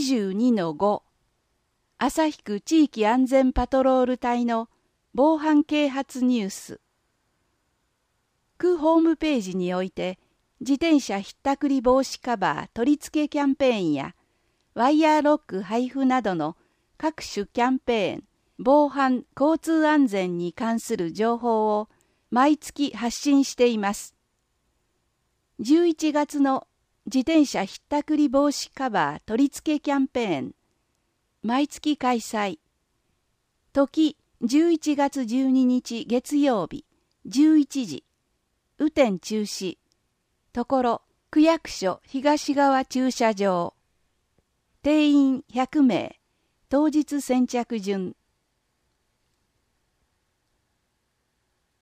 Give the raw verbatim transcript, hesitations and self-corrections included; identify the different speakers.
Speaker 1: じゅうにのご 旭区地域安全パトロール隊の防犯啓発ニュース。区ホームページにおいて自転車ひったくり防止カバー取り付けキャンペーンやワイヤーロック配布などの各種キャンペーン、防犯交通安全に関する情報を毎月発信しています。じゅういちがつの自転車ひったくり防止カバー取り付けキャンペーン、毎月開催。時じゅういちがつじゅうににち月曜日じゅういちじ、雨天中止。ところ区役所東側駐車場。定員ひゃくめい、当日先着順。